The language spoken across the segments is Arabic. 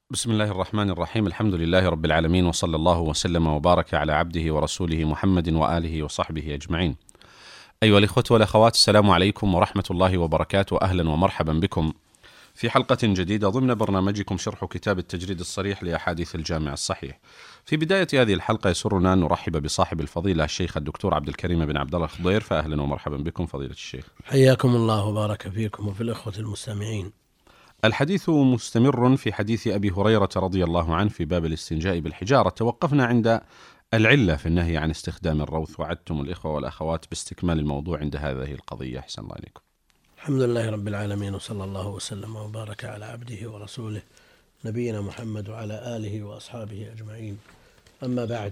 بسم الله الرحمن الرحيم. الحمد لله رب العالمين، وصلى الله وسلم وبارك على عبده ورسوله محمد وآله وصحبه أجمعين. أيها الإخوة والأخوات، السلام عليكم ورحمة الله وبركاته. أهلا ومرحبا بكم في حلقة جديدة ضمن برنامجكم شرح كتاب التجريد الصريح لأحاديث الجامع الصحيح. في بداية هذه الحلقة يسرنا أن نرحب بصاحب الفضيلة الشيخ الدكتور عبد الكريم بن عبد الله الخضير، فأهلا ومرحبا بكم فضيلة الشيخ. حياكم الله وبارك فيكم وفي الإخوة المستمعين. الحديث مستمر في حديث أبي هريرة رضي الله عنه في باب الاستنجاء بالحجارة. توقفنا عند العلة في النهي عن استخدام الروث، وعدتم الإخوة والأخوات باستكمال الموضوع عند هذه القضية. أحسن الله عليكم. الحمد لله رب العالمين، وصلى الله وسلم وبارك على عبده ورسوله نبينا محمد وعلى آله وأصحابه أجمعين. أما بعد،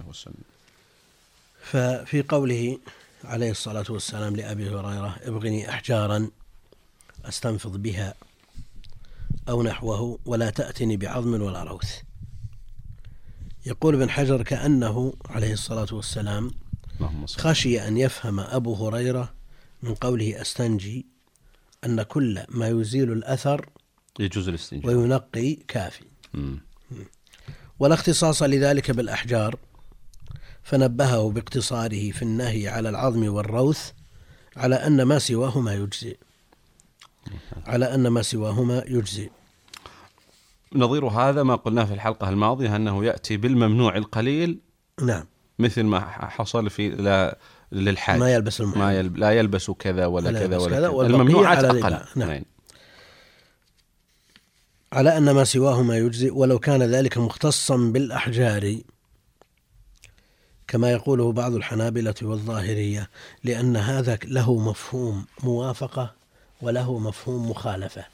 ففي قوله عليه الصلاة والسلام لأبي هريرة: ابغني أحجارا أستنفض بها أو نحوه ولا تأتني بعظم ولا روث. يقول ابن حجر: كأنه عليه الصلاة والسلام خشي أن يفهم أبو هريرة من قوله أستنجي أن كل ما يزيل الأثر يجوز الاستنجاء وينقي كافي، ولا اختصاص لذلك بالأحجار، فنبهه باقتصاره في النهي على العظم والروث على أن ما سواهما يجزي. نظير هذا ما قلناه في الحلقة الماضية، أنه يأتي بالممنوع القليل. نعم، مثل ما حصل في للحاج ما يلبس لا يلبس كذا ولا كذا ولا كذا، الممنوعات أقل. نعم. على أن ما سواهما يجزي، ولو كان ذلك مختصا بالأحجار كما يقوله بعض الحنابلة والظاهرية، لأن هذا له مفهوم موافقة وله مفهوم مخالفة.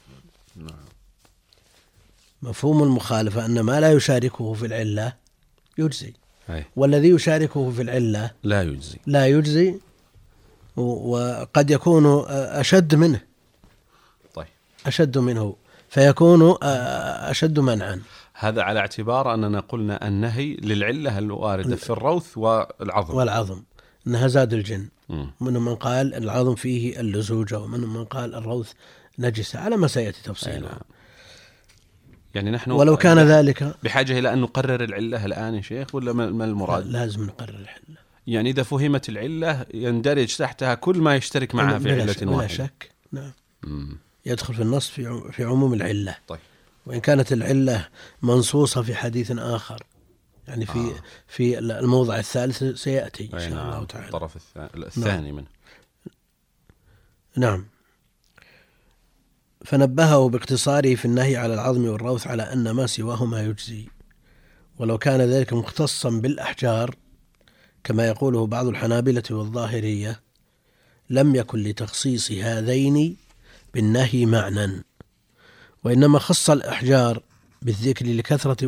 مفهوم المخالفة أن ما لا يشاركه في العلة يجزي، والذي يشاركه في العلة لا يجزي، وقد يكون أشد منه. طيب. أشد منه فيكون أشد منعا. هذا على اعتبار أننا قلنا النهي للعلة الواردة في الروث والعظم أنها زاد الجن. من من قال العظم فيه اللزوجة، ومن من قال الروث نجسة، على ما سيأتي تفصيله. يعني نحن ولو كان ذلك بحاجة إلى أن نقرر العلة الآن يا شيخ، ولا ما المراد؟ لازم نقرر العلة. يعني إذا فهمت العلة يندرج تحتها كل ما يشترك معها في علة واحدة. بلا شك. نعم. يدخل في النص في عموم العلة. طيب. وإن كانت العلة منصوصة في حديث آخر، يعني في الموضع الثالث سيأتي إن شاء الله تعالى الطرف الثاني منه. نعم. فنبهه باقتصاره في النهي على العظم والروث على أن ما سواهما يجزي، ولو كان ذلك مختصا بالأحجار كما يقوله بعض الحنابلة والظاهرية لم يكن لتخصيص هذين بالنهي معنى، وإنما خص الأحجار بالذكر لكثرة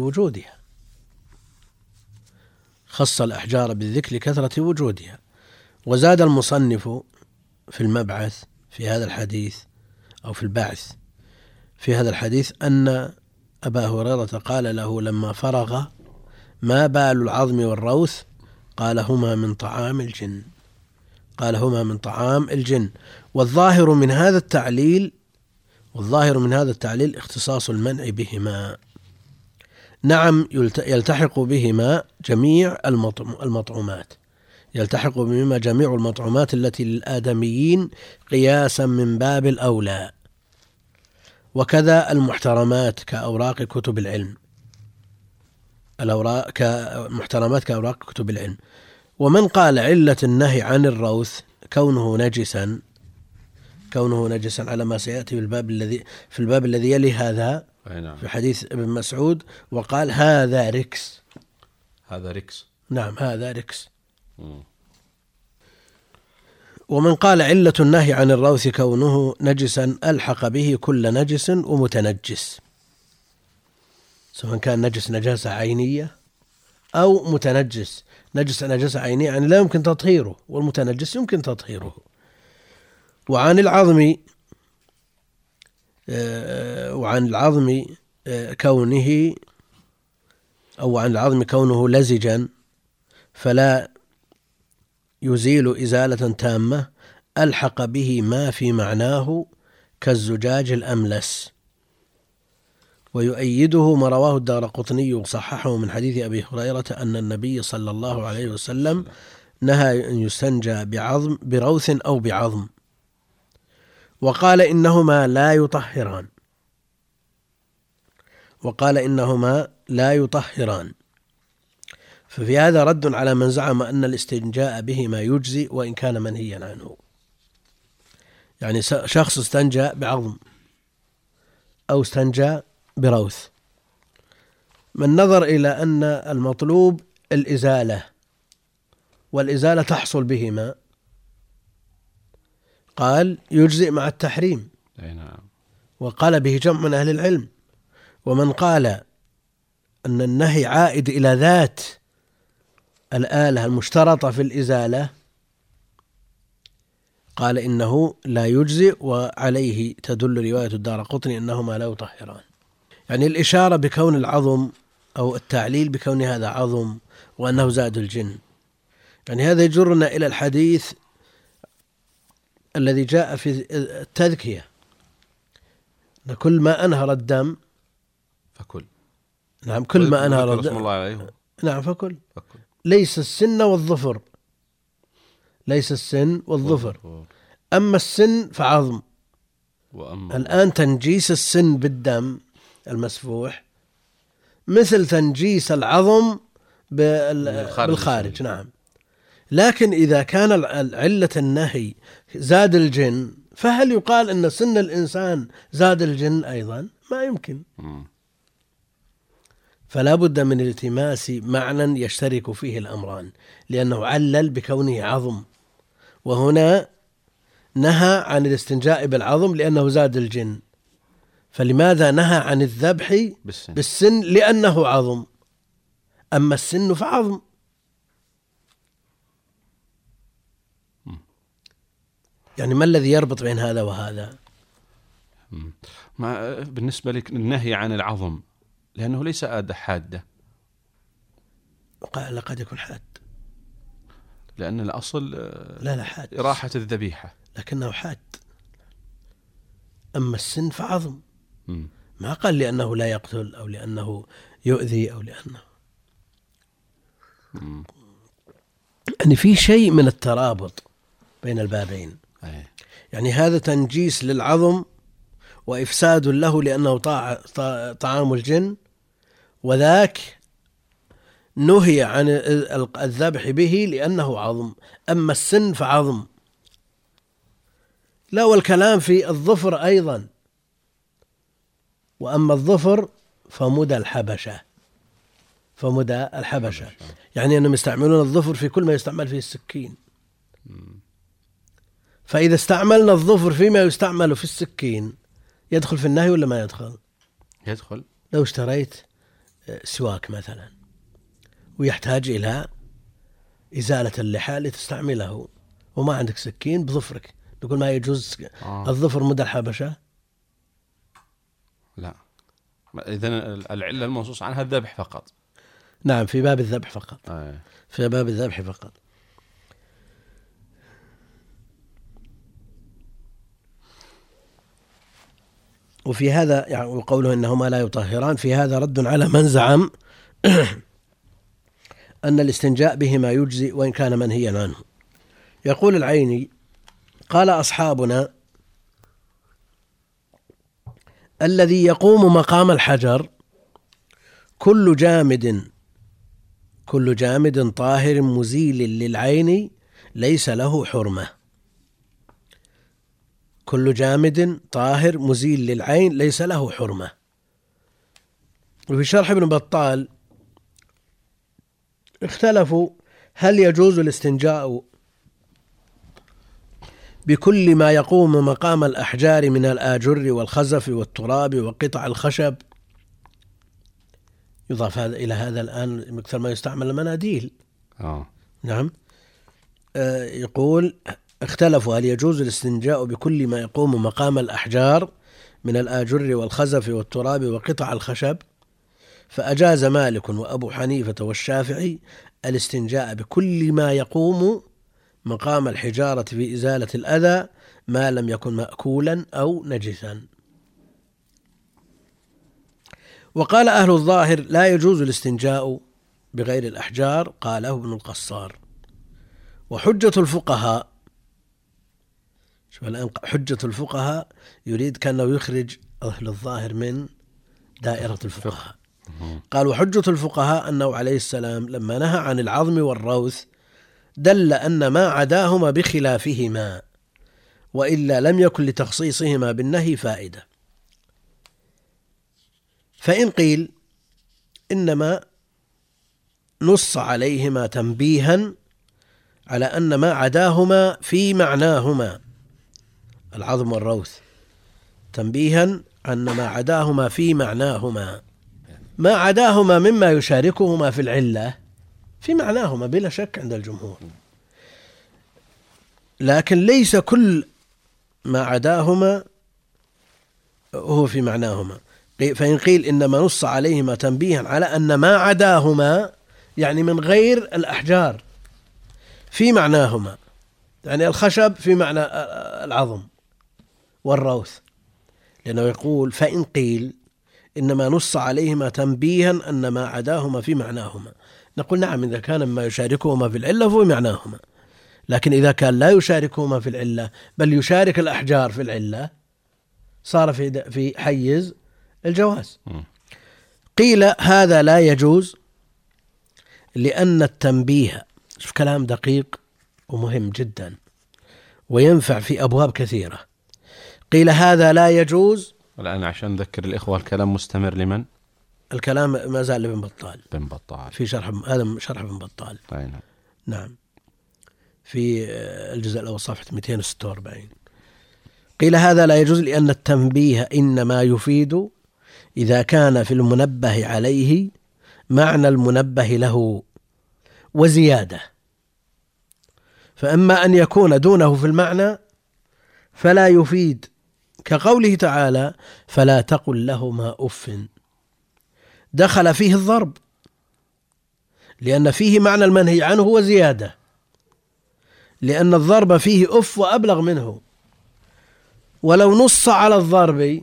وجودها. وزاد المصنف في المبعث في هذا الحديث أو في البعث في هذا الحديث أن أبا هريرة قال له لما فرغ: ما بال العظم والروث؟ قال: هما من طعام الجن. والظاهر من هذا التعليل اختصاص المنع بهما. نعم، يلتحق بهما جميع المطعومات التي للآدميين قياسا من باب الأولى، وكذا المحترمات كأوراق كتب العلم. ومن قال علة النهي عن الروث كونه نجسا على ما سيأتي في الباب الذي يلي هذا في حديث ابن مسعود، وقال هذا ركس. نعم، هذا ركس. ومن قال علة النهي عن الروث كونه نجسا ألحق به كل نجس ومتنجس، سواء كان نجس نجاسة عينية أو متنجس نجاسة عينية، يعني لا يمكن تطهيره، والمتنجس يمكن تطهيره. وعن العظم كونه لزجا فلا يزيل إزالة تامة، ألحق به ما في معناه كالزجاج الأملس. ويؤيده ما رواه الدارقطني وصححه من حديث أبي هريرة أن النبي صلى الله عليه وسلم نهى أن يستنجى بروث أو بعظم، وقال إنهما لا يطهران. ففي هذا رد على من زعم أن الاستنجاء بهما يجزي وإن كان منهيا عنه. يعني شخص استنجى بعظم أو استنجى بروث، من نظر إلى أن المطلوب الإزالة والإزالة تحصل بهما قال يجزئ مع التحريم، وقال به جمع من أهل العلم. ومن قال أن النهي عائد إلى ذات الآلة المشترطة في الإزالة قال إنه لا يجزئ، وعليه تدل رواية الدارقطني أنهما لا يطهران. يعني الإشارة بكون العظم أو التعليل بكون هذا عظم وأنه زاد الجن، يعني هذا يجرنا إلى الحديث الذي جاء في التذكية: كل ما أنهر الدم فكل. نعم، كل ما أنهر الدم الله عليه. نعم فكل. ليس السن والظفر، أما السن فعظم. الآن تنجيس السن بالدم المسفوح مثل تنجيس العظم بالخارج. نعم، لكن إذا كان علة النهي زاد الجن، فهل يقال أن سن الإنسان زاد الجن أيضا؟ ما يمكن. فلا بد من التماس معنى يشترك فيه الأمران، لأنه علل بكونه عظم، وهنا نهى عن الاستنجاء بالعظم لأنه زاد الجن. فلماذا نهى عن الذبح بالسن؟ لأنه عظم، أما السن فعظم. يعني ما الذي يربط بين هذا وهذا؟ ما بالنسبة لك النهي عن العظم لأنه ليس آدة حادة. قال قد يكون حاد، لأن الأصل لا حاد، إراحة الذبيحة، لكنه حاد. أما السن فعظم. ما قال لأنه لا يقتل أو لأنه يؤذي أو لأنه يعني في شيء من الترابط بين البابين. يعني هذا تنجيس للعظم وإفساد له لأنه طعام الجن، وذاك نهي عن الذبح به لأنه عظم. أما السن فعظم. لا، والكلام في الظفر أيضا. وأما الظفر فمدى الحبشة، يعني أنهم يستعملون الظفر في كل ما يستعمل فيه السكين. فإذا استعملنا الظفر فيما يستعمل في السكين يدخل في النهي ولا ما يدخل؟ يدخل. لو اشتريت سواك مثلا ويحتاج إلى إزالة اللحى لتستعمله وما عندك سكين بظفرك، نقول ما يجوز الظفر مدى الحبشة؟ لا، إذن العلة المنصوص عنها الذبح فقط. نعم، في باب الذبح فقط. في باب الذبح فقط. وفي هذا يعني وقوله إنهما لا يطهران، في هذا رد على من زعم أن الاستنجاء بهما يجزي وإن كان منهيا عنه. يقول العيني: قال أصحابنا: الذي يقوم مقام الحجر كل جامد طاهر مزيل للعين ليس له حرمة. كل جامد طاهر مزيل للعين ليس له حرمة. وفي شرح ابن بطال اختلفوا هل يجوز الاستنجاء بكل ما يقوم مقام الأحجار من الآجر والخزف والتراب وقطع الخشب. يضاف هذا إلى هذا الآن مثل ما يستعمل المناديل. نعم. يقول اختلفوا هل يجوز الاستنجاء بكل ما يقوم مقام الأحجار من الآجر والخزف والتراب وقطع الخشب، فأجاز مالك وأبو حنيفة والشافعي الاستنجاء بكل ما يقوم مقام الحجارة في إزالة الأذى ما لم يكن مأكولا أو نجسا. وقال أهل الظاهر لا يجوز الاستنجاء بغير الأحجار، قاله ابن القصار. وحجة الفقهاء، شوف الآن حجة الفقهاء يريد كأنه يخرج أهل الظاهر من دائرة الفقهاء. قال وحجة الفقهاء أنه عليه السلام لما نهى عن العظم والروث دل أن ما عداهما بخلافهما، وإلا لم يكن لتخصيصهما بالنهي فائدة. فإن قيل إنما نص عليهما تنبيها على أن ما عداهما في معناهما، العظم والروث، تنبيها أن ما عداهما في معناهما، ما عداهما مما يشاركهما في العلة في معناهما بلا شك عند الجمهور، لكن ليس كل ما عداهما هو في معناهما. فإن قيل إنما نص عليهما تنبيها على أن ما عداهما يعني من غير الأحجار في معناهما، يعني الخشب في معنى العظم والروث، لأنه يقول فإن قيل إنما نص عليهما تنبيها أن ما عداهما في معناهما، نقول نعم إذا كان ما يشاركهما في العلة فهو معناهما، لكن إذا كان لا يشاركهما في العلة بل يشارك الأحجار في العلة صار في حيز الجواز. قيل هذا لا يجوز لأن التنبيه، شوف كلام دقيق ومهم جدا وينفع في أبواب كثيرة. قيل هذا لا يجوز، الآن عشان نذكر الإخوة الكلام مستمر لمن؟ الكلام ما زال لابن بطال، بن بطال في شرح، هذا شرح ابن بطال. نعم في الجزء الأول صفحة 246. قيل هذا لا يجوز لأن التنبيه إنما يفيد إذا كان في المنبه عليه معنى المنبه له وزيادة، فأما أن يكون دونه في المعنى فلا يفيد، كقوله تعالى فلا تقل لهما أف، دخل فيه الضرب لأن فيه معنى المنهي عنه وزيادة، لأن الضرب فيه أف وأبلغ منه. ولو نص على الضرب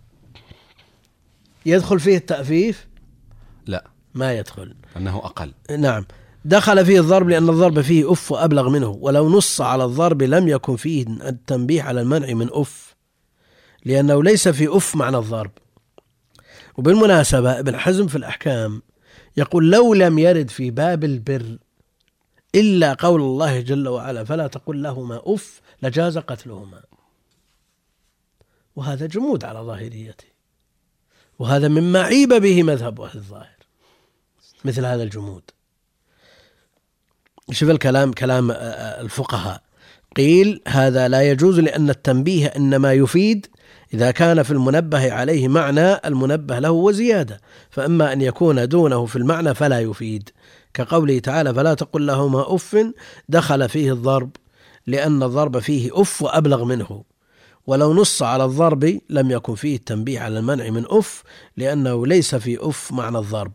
يدخل فيه التأفيف؟ لا، ما يدخل، أنه أقل. نعم، دخل فيه الضرب لأن الضرب فيه أف وأبلغ منه. ولو نص على الضرب لم يكن فيه التنبيه على المنع من أف، لأنه ليس في أف معنى الضرب. وبالمناسبة ابن حزم في الأحكام يقول لو لم يرد في باب البر إلا قول الله جل وعلا فلا تقل لهما أف لجاز قتلهما، وهذا جمود على ظاهريته، وهذا مما عيب به مذهب أهل الظاهر، مثل هذا الجمود. شوف الكلام، كلام الفقهاء. قيل هذا لا يجوز لأن التنبيه إنما يفيد إذا كان في المنبه عليه معنى المنبه له وزيادة، فأما أن يكون دونه في المعنى فلا يفيد، كقوله تعالى فلا تقل لهما أف، دخل فيه الضرب لأن الضرب فيه أف وأبلغ منه. ولو نص على الضرب لم يكن فيه التنبيه على المنع من أف، لأنه ليس في أف معنى الضرب.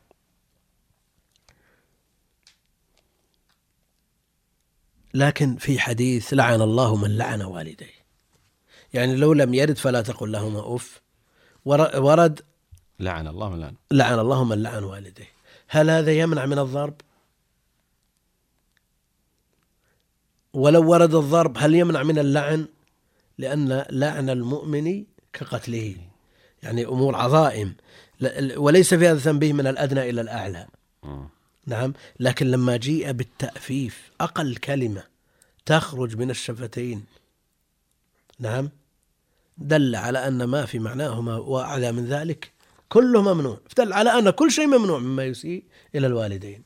لكن في حديث لعن الله من لعن والديه، يعني لو لم يرد فلا تقل لهما أف ورد لعن الله من لعن، لعن الله من لعن والديه، هل هذا يمنع من الضرب؟ ولو ورد الضرب هل يمنع من اللعن؟ لأن لعن المؤمن كقتله، يعني أمور عظائم، وليس في هذا التنبيه من الأدنى إلى الأعلى. نعم، لكن لما جيء بالتأفيف أقل كلمة تخرج من الشفتين، نعم، دل على أن ما في معناهما وأعلى من ذلك كله ممنوع، دل على أن كل شيء ممنوع مما يسيء إلى الوالدين،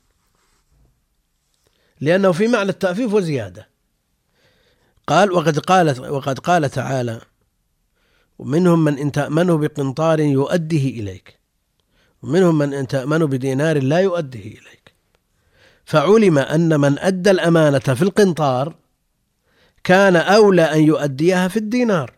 لأنه في معنى التأفيف وزيادة. قال وقد قال تعالى ومنهم من إن تأمنه بقنطار يؤديه إليك، ومنهم من إن تأمنه بدينار لا يؤديه إليك، فعلم أن من أدى الأمانة في القنطار كان أولى أن يؤديها في الدينار.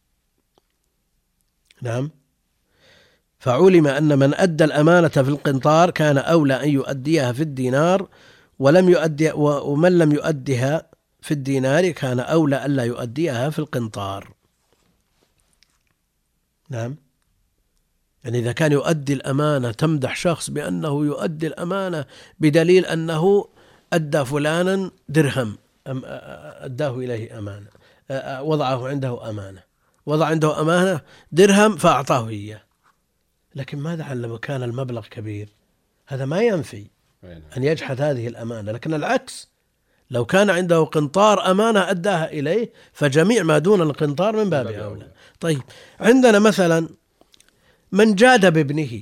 نعم، فعلم أن من أدى الأمانة في القنطار كان أولى أن يؤديها في الدينار، ومن لم يؤدها في الدينار كان أولى ألا يؤديها في القنطار. نعم، يعني إذا كان يؤدي الأمانة تمدح شخص بأنه يؤدي الأمانة بدليل أنه أدى فلانا درهم أداه إليه أمانة، وضعه عنده أمانة، وضع عنده أمانة درهم فأعطاه إياه، لكن ماذا عن لما كان المبلغ كبير؟ هذا ما ينفي أن يجحد هذه الأمانة، لكن العكس لو كان عنده قنطار أمانة أداها إليه فجميع ما دون القنطار من باب أولى. طيب عندنا مثلا من جاد بابنه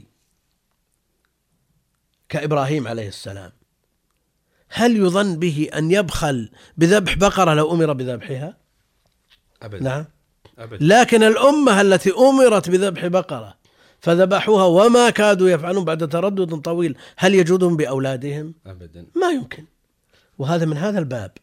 كإبراهيم عليه السلام، هل يظن به أن يبخل بذبح بقرة لو أمر بذبحها؟ أبدا. نعم أبدا. لكن الأمة التي أمرت بذبح بقرة فذبحوها وما كادوا يفعلون بعد تردد طويل، هل يجودهم بأولادهم؟ أبدا. ما يمكن. وهذا من هذا الباب.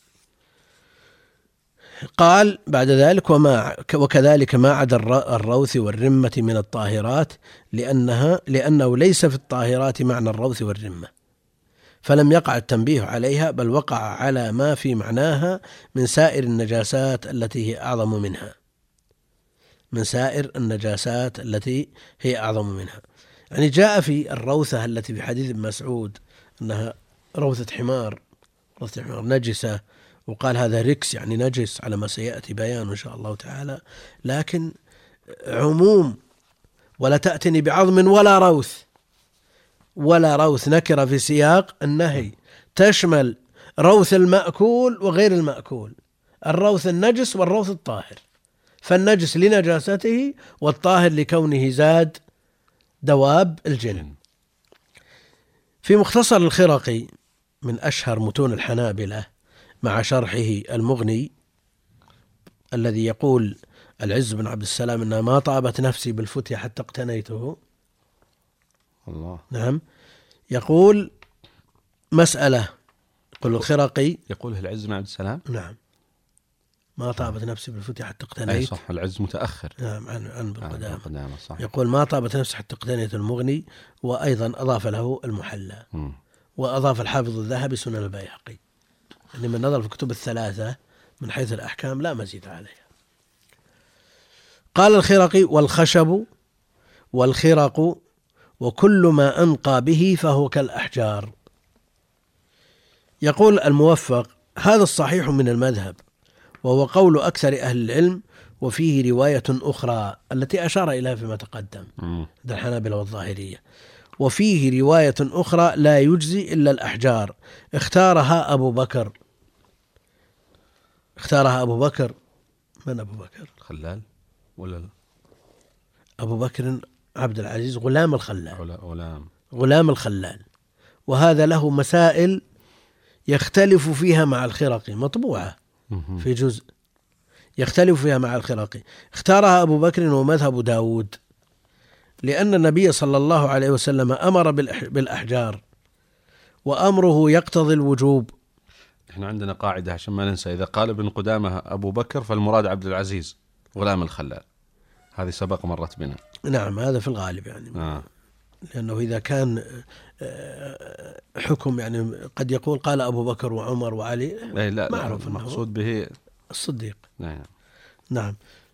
قال بعد ذلك وكذلك ما عدا الروث والرمة من الطاهرات لأنه ليس في الطاهرات معنى الروث والرمة، فلم يقع التنبيه عليها، بل وقع على ما في معناها من سائر النجاسات التي هي أعظم منها، من سائر النجاسات التي هي أعظم منها. يعني جاء في الروثة التي في حديث ابن مسعود أنها روثة حمار نجسة، وقال هذا ركس يعني نجس على ما سيأتي بيان إن شاء الله تعالى، لكن عموم ولا تأتني بعظم ولا روث نكرة في سياق النهي تشمل روث المأكول وغير المأكول، الروث النجس والروث الطاهر، فالنجس لنجاسته والطاهر لكونه زاد دواب الجن. في مختصر الخرقي من أشهر متون الحنابلة مع شرحه المغني الذي يقول العز بن عبد السلام إنها ما طابت نفسي بالفتية حتى اقتنيته. الله. نعم. يقول مسألة، يقول الخرقي، يقوله العز بن عبد السلام. نعم. ما طابت نفسي بالفتية حتى اقتنيت. أي صح، العز متأخر. نعم عن بالقدامى. صح. يقول ما طابت نفسي حتى اقتنيت المغني، وأيضا أضاف له المحلى. وأضاف الحافظ الذهبي سنن البيهقي. يعني من نظر في كتب الثلاثة من حيث الأحكام لا مزيد عليها. قال الخرقي والخشب والخرق وكل ما أنقى به فهو كالأحجار. يقول الموفق هذا الصحيح من المذهب، وهو قول أكثر أهل العلم، وفيه رواية أخرى التي أشار إليها فيما تقدم عند الحنابلة والظاهرية، وفيه رواية أخرى لا يجزي إلا الأحجار اختارها أبو بكر. من أبو بكر؟ خلال ولا لا؟ أبو بكر عبد العزيز غلام الخلال. غلام الخلال. وهذا له مسائل يختلف فيها مع الخرقي، مطبوعة في جزء يختلف فيها مع الخرقي. اختارها أبو بكر ومذهب داود، لأن النبي صلى الله عليه وسلم أمر بالأحجار، وأمره يقتضي الوجوب. احنا عندنا قاعدة عشان ما ننسى، إذا قال ابن قدامة أبو بكر فالمراد عبد العزيز غلام الخلال، هذه سبق مرت بنا. نعم هذا في الغالب يعني لأنه إذا كان حكم يعني قد يقول قال أبو بكر وعمر وعلي، لا معروف المقصود به الصديق. نعم.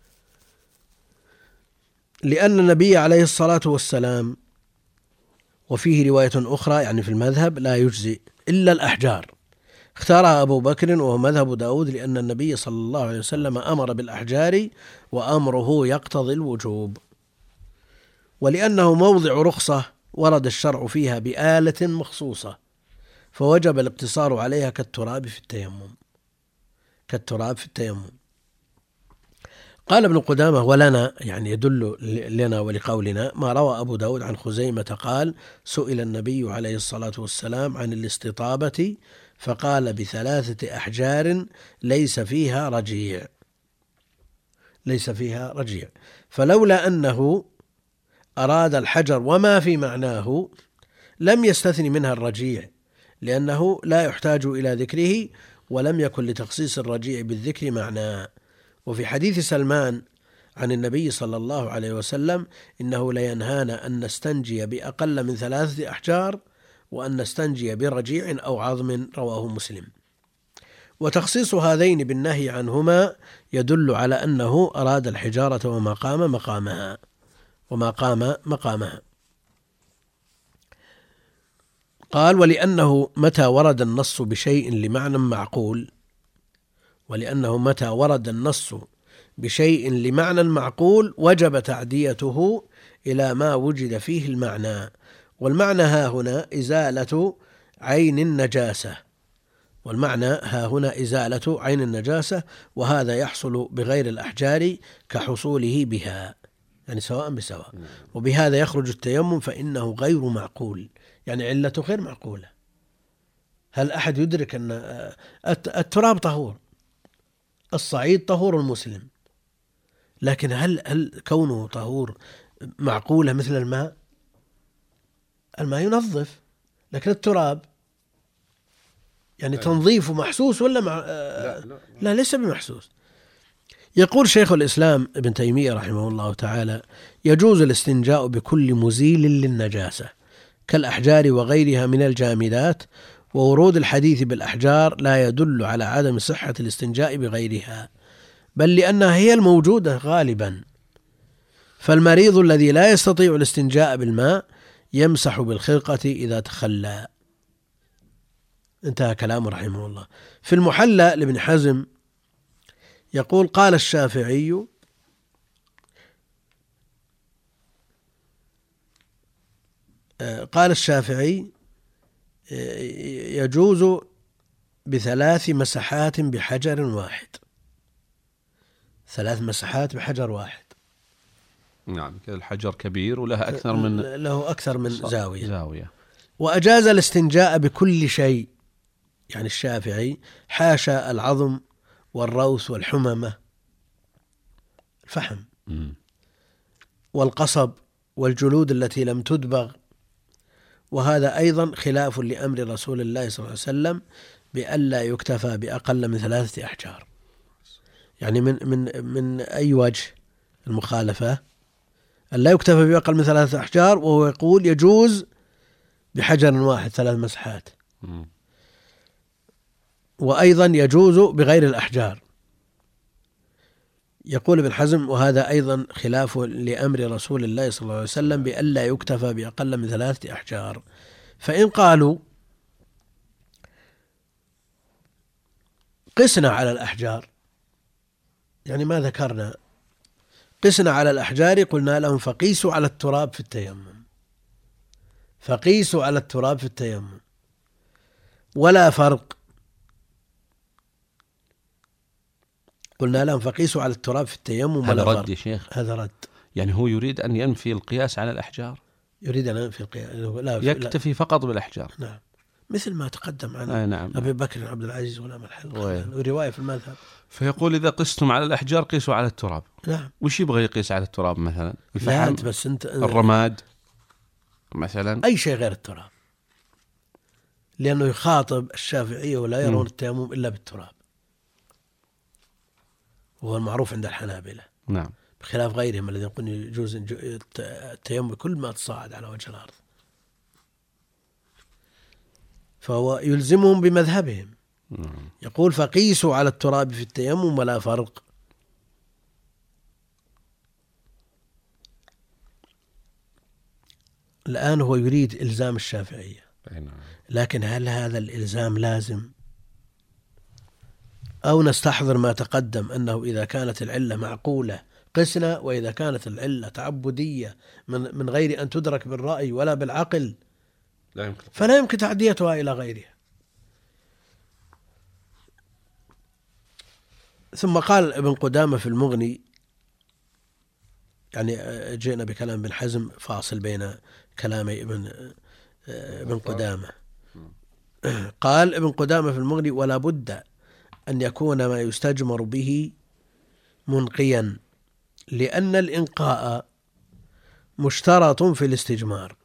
لأن النبي عليه الصلاة والسلام، وفيه رواية أخرى يعني في المذهب لا يجزي إلا الأحجار، اختارها أبو بكر وهو مذهب داود، لأن النبي صلى الله عليه وسلم أمر بالأحجار وأمره يقتضي الوجوب، ولأنه موضع رخصة ورد الشرع فيها بآلة مخصوصة فوجب الاقتصار عليها كالتراب في التيمم. قال ابن قدامة ولنا يعني يدل لنا ولقولنا ما روى أبو داود عن خزيمة قال سئل النبي عليه الصلاة والسلام عن الاستطابة فقال ب3 أحجار ليس فيها رجيع، فلولا أنه أراد الحجر وما في معناه لم يستثني منها الرجيع، لأنه لا يحتاج إلى ذكره، ولم يكن لتخصيص الرجيع بالذكر معناه. وفي حديث سلمان عن النبي صلى الله عليه وسلم إنه لينهانا أن نستنجي بأقل من 3 أحجار وأن نستنجي برجيع أو عظم، رواه مسلم. وتخصيص هذين بالنهي عنهما يدل على أنه أراد الحجارة وما قام مقامها، وما قام مقامها. قال: ولأنه متى ورد النص بشيء لمعنى معقول وجب تعديته إلى ما وجد فيه المعنى، والمعنى ها هنا إزالة عين النجاسة، وهذا يحصل بغير الأحجار كحصوله بها، يعني سواء بسواء. وبهذا يخرج التيمم فإنه غير معقول، يعني علته غير معقولة. هل أحد يدرك أن التراب طهور، الصعيد طهور المسلم، لكن هل كونه طهور معقولة مثل الماء؟ الماء ينظف، لكن التراب يعني تنظيفه محسوس ولا لا ليس بمحسوس. يقول شيخ الإسلام ابن تيمية رحمه الله تعالى: يجوز الاستنجاء بكل مزيل للنجاسة كالأحجار وغيرها من الجامدات، وورود الحديث بالأحجار لا يدل على عدم صحة الاستنجاء بغيرها، بل لأنها هي الموجودة غالبا. فالمريض الذي لا يستطيع الاستنجاء بالماء يمسح بالخرقة إذا تخلى. انتهى كلامه رحمه الله. في المحلى لابن حزم يقول: قال الشافعي يجوز ب3 مسحات بحجر واحد، 3 مسحات بحجر واحد. نعم، الحجر كبير وله أكثر من زاوية. وأجاز الاستنجاء بكل شيء، يعني الشافعي حاشا العظم والروث والحممة، الفحم والقصب والجلود التي لم تدبغ، وهذا أيضا خلاف لأمر رسول الله صلى الله عليه وسلم بألا يكتفى بأقل من 3 أحجار. يعني من أي وجه المخالفة؟ ألا يكتفى بأقل من 3 أحجار، وهو يقول يجوز بحجر واحد 3 مسحات. وأيضا يجوز بغير الأحجار. يقول ابن حزم: وهذا أيضا خلاف لأمر رسول الله صلى الله عليه وسلم بألا يكتفى بأقل من 3 أحجار. فإن قالوا قسنا على الأحجار، يعني ما ذكرنا، قسنا على الأحجار، قلنا لهم: فقيسوا على التراب في التيمم، ولا فرق. قلنا لهم: فقيسوا على التراب في التيمم ولا فرق. هذا رد يا شيخ، هذا رد. يعني هو يريد أن ينفي القياس على الأحجار، يريد أن ينفي القياس، يكتفي فقط بالأحجار. نعم، مثل ما تقدم عن أبي بكر عبد العزيز غلام الحلقة، ورواية في المذهب. فيقول: إذا قستم على الأحجار قيسوا على التراب. نعم. وش يبغى يقيس على التراب مثلا؟ الفحم، بس أنت الرماد مثلا، أي شيء غير التراب، لأنه يخاطب الشافعية ولا يرون التيمم إلا بالتراب، وهو المعروف عند الحنابلة. نعم، بخلاف غيرهم الذين يقولون يجوز التيمم بكل ما تصاعد على وجه الأرض، فهو يلزمهم بمذهبهم. يقول: فقيسوا على التراب في التيمم ولا فرق. الآن هو يريد إلزام الشافعية، لكن هل هذا الإلزام لازم؟ أو نستحضر ما تقدم أنه إذا كانت العلة معقولة قسنا، وإذا كانت العلة تعبدية من غير أن تدرك بالرأي ولا بالعقل فلا يمكن تعديتها إلى غيرها. ثم قال ابن قدامة في المغني، يعني جئنا بكلام ابن حزم فاصل بين كلامي ابن قدامة. قال ابن قدامة في المغني: ولا بد أن يكون ما يستجمر به منقيا، لأن الإنقاء مشترط في الاستجمار،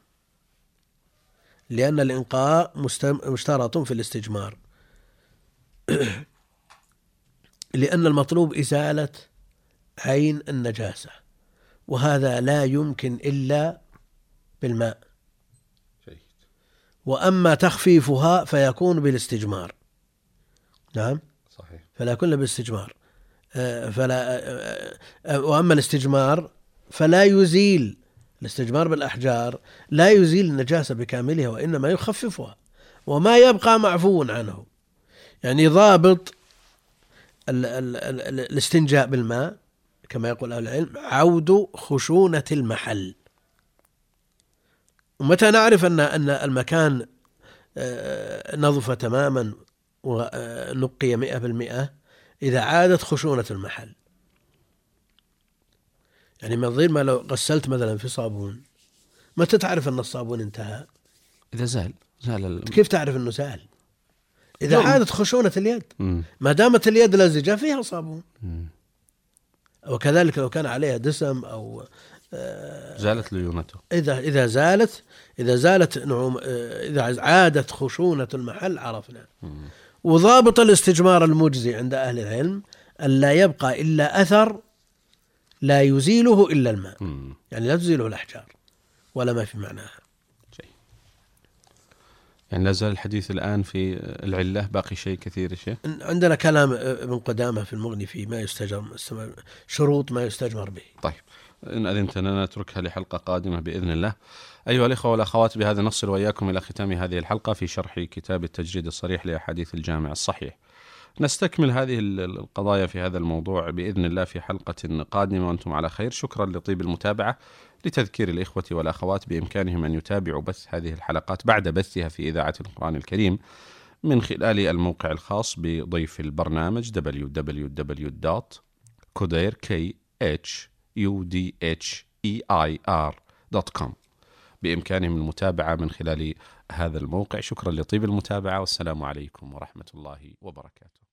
لأن المطلوب إزالة عين النجاسة، وهذا لا يمكن إلا بالماء. وأما تخفيفها فيكون بالاستجمار. نعم، صحيح، فلا يكون بالاستجمار. وأما الاستجمار فلا يزيل الاستجمار بالأحجار لا يزيل النجاسة بكاملها، وإنما يخففها، وما يبقى معفو عنه. يعني ضابط الاستنجاء بالماء كما يقول أهل العلم عود خشونة المحل. ومتى نعرف أن المكان نظف تماما ونقي 100%؟ إذا عادت خشونة المحل. يعني من ضمن ما لو غسلت مثلا في صابون، متى تعرف أن الصابون انتهى؟ إذا زال كيف تعرف أنه زال؟ إذا عادت خشونة اليد. ما دامت اليد لزجة فيها صابون. وكذلك لو كان عليها دسم أو زالت ليونته. إذا زالت نعوم، إذا عادت خشونة المحل عرفنا. وضابط الاستجمار المجزي عند أهل العلم أن لا يبقى إلا أثر لا يزيله إلا الماء. يعني لا تزيله الأحجار ولا ما في معناها. يعني لا زال الحديث الآن في العلة، باقي شيء كثير. شيء عندنا كلام ابن قدامة في المغني في ما يستجمر، شروط ما يستجمر به. طيب، إن أذنت لنا نتركها لحلقة قادمة بإذن الله. أيها الإخوة والأخوات، بهذا نصل وإياكم إلى ختام هذه الحلقة في شرح كتاب التجريد الصريح لأحاديث الجامع الصحيح. نستكمل هذه القضايا في هذا الموضوع بإذن الله في حلقة قادمة، وأنتم على خير. شكرا لطيب المتابعة. لتذكير الإخوة والأخوات بإمكانهم أن يتابعوا بث هذه الحلقات بعد بثها في إذاعة القرآن الكريم من خلال الموقع الخاص بضيف البرنامج www.khudair.com. بإمكانهم المتابعة من خلال هذا الموقع. شكرا لطيب المتابعة، والسلام عليكم ورحمة الله وبركاته.